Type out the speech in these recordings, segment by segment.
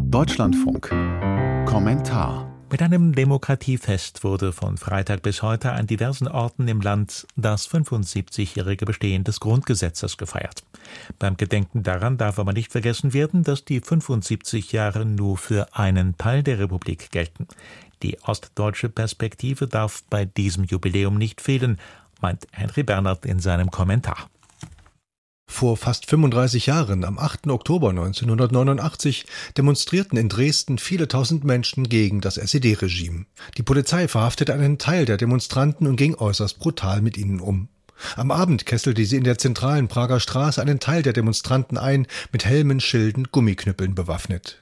Deutschlandfunk. Kommentar. Mit einem Demokratiefest wurde von Freitag bis heute an diversen Orten im Land das 75-jährige Bestehen des Grundgesetzes gefeiert. Beim Gedenken daran darf aber nicht vergessen werden, dass die 75 Jahre nur für einen Teil der Republik gelten. Die ostdeutsche Perspektive darf bei diesem Jubiläum nicht fehlen, meint Henry Bernhard in seinem Kommentar. Vor fast 35 Jahren, am 8. Oktober 1989, demonstrierten in Dresden viele tausend Menschen gegen das SED-Regime. Die Polizei verhaftete einen Teil der Demonstranten und ging äußerst brutal mit ihnen um. Am Abend kesselte sie in der zentralen Prager Straße einen Teil der Demonstranten ein, mit Helmen, Schilden, Gummiknüppeln bewaffnet.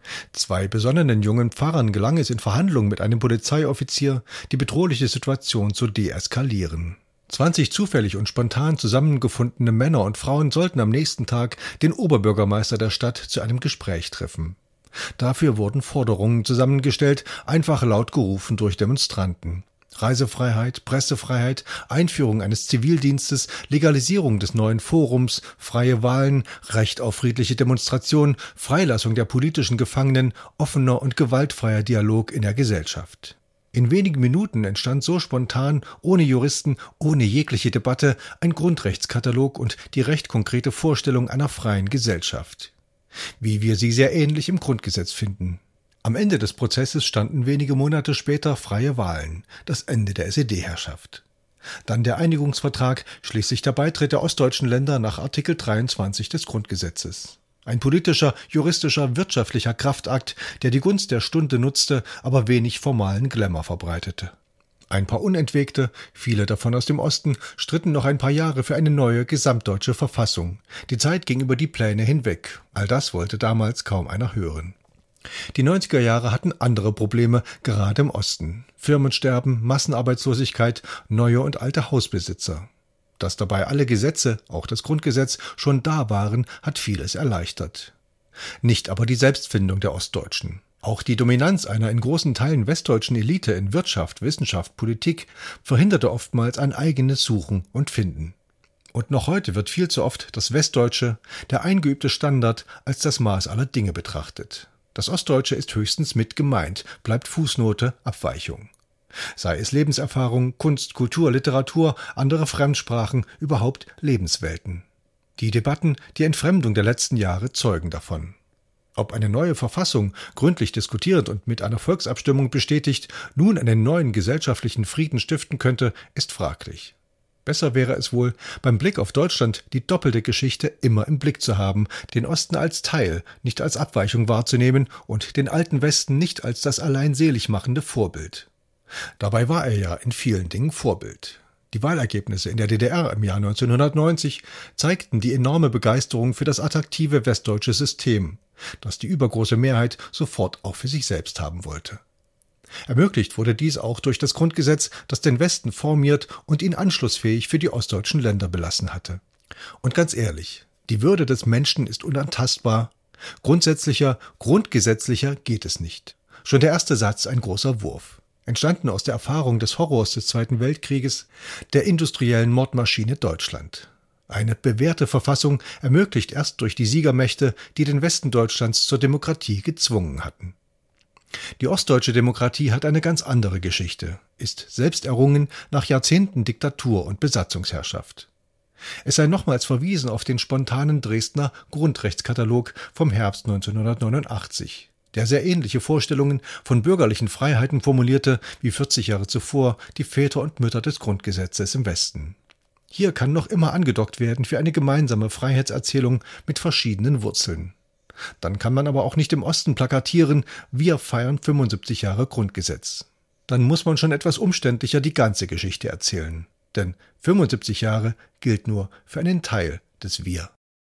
2 besonnenen jungen Pfarrern gelang es in Verhandlungen mit einem Polizeioffizier, die bedrohliche Situation zu deeskalieren. 20 zufällig und spontan zusammengefundene Männer und Frauen sollten am nächsten Tag den Oberbürgermeister der Stadt zu einem Gespräch treffen. Dafür wurden Forderungen zusammengestellt, einfach laut gerufen durch Demonstranten. Reisefreiheit, Pressefreiheit, Einführung eines Zivildienstes, Legalisierung des neuen Forums, freie Wahlen, Recht auf friedliche Demonstration, Freilassung der politischen Gefangenen, offener und gewaltfreier Dialog in der Gesellschaft. In wenigen Minuten entstand so spontan, ohne Juristen, ohne jegliche Debatte, ein Grundrechtskatalog und die recht konkrete Vorstellung einer freien Gesellschaft. Wie wir sie sehr ähnlich im Grundgesetz finden. Am Ende des Prozesses standen wenige Monate später freie Wahlen, das Ende der SED-Herrschaft. Dann der Einigungsvertrag, schließlich der Beitritt der ostdeutschen Länder nach Artikel 23 des Grundgesetzes. Ein politischer, juristischer, wirtschaftlicher Kraftakt, der die Gunst der Stunde nutzte, aber wenig formalen Glamour verbreitete. Ein paar Unentwegte, viele davon aus dem Osten, stritten noch ein paar Jahre für eine neue gesamtdeutsche Verfassung. Die Zeit ging über die Pläne hinweg. All das wollte damals kaum einer hören. Die 90er Jahre hatten andere Probleme, gerade im Osten. Firmensterben, Massenarbeitslosigkeit, neue und alte Hausbesitzer. Dass dabei alle Gesetze, auch das Grundgesetz, schon da waren, hat vieles erleichtert. Nicht aber die Selbstfindung der Ostdeutschen. Auch die Dominanz einer in großen Teilen westdeutschen Elite in Wirtschaft, Wissenschaft, Politik verhinderte oftmals ein eigenes Suchen und Finden. Und noch heute wird viel zu oft das Westdeutsche, der eingeübte Standard, als das Maß aller Dinge betrachtet. Das Ostdeutsche ist höchstens mit gemeint, bleibt Fußnote, Abweichung. Sei es Lebenserfahrung, Kunst, Kultur, Literatur, andere Fremdsprachen, überhaupt Lebenswelten. Die Debatten, die Entfremdung der letzten Jahre zeugen davon. Ob eine neue Verfassung, gründlich diskutiert und mit einer Volksabstimmung bestätigt, nun einen neuen gesellschaftlichen Frieden stiften könnte, ist fraglich. Besser wäre es wohl, beim Blick auf Deutschland die doppelte Geschichte immer im Blick zu haben, den Osten als Teil, nicht als Abweichung wahrzunehmen und den alten Westen nicht als das allein selig machende Vorbild. Dabei war er ja in vielen Dingen Vorbild. Die Wahlergebnisse in der DDR im Jahr 1990 zeigten die enorme Begeisterung für das attraktive westdeutsche System, das die übergroße Mehrheit sofort auch für sich selbst haben wollte. Ermöglicht wurde dies auch durch das Grundgesetz, das den Westen formiert und ihn anschlussfähig für die ostdeutschen Länder belassen hatte. Und ganz ehrlich, die Würde des Menschen ist unantastbar. Grundsätzlicher, grundgesetzlicher geht es nicht. Schon der erste Satz ein großer Wurf. Entstanden aus der Erfahrung des Horrors des Zweiten Weltkrieges, der industriellen Mordmaschine Deutschland. Eine bewährte Verfassung ermöglicht erst durch die Siegermächte, die den Westen Deutschlands zur Demokratie gezwungen hatten. Die ostdeutsche Demokratie hat eine ganz andere Geschichte, ist selbst errungen nach Jahrzehnten Diktatur und Besatzungsherrschaft. Es sei nochmals verwiesen auf den spontanen Dresdner Grundrechtskatalog vom Herbst 1989. Der sehr ähnliche Vorstellungen von bürgerlichen Freiheiten formulierte, wie 40 Jahre zuvor die Väter und Mütter des Grundgesetzes im Westen. Hier kann noch immer angedockt werden für eine gemeinsame Freiheitserzählung mit verschiedenen Wurzeln. Dann kann man aber auch nicht im Osten plakatieren, wir feiern 75 Jahre Grundgesetz. Dann muss man schon etwas umständlicher die ganze Geschichte erzählen. Denn 75 Jahre gilt nur für einen Teil des Wir.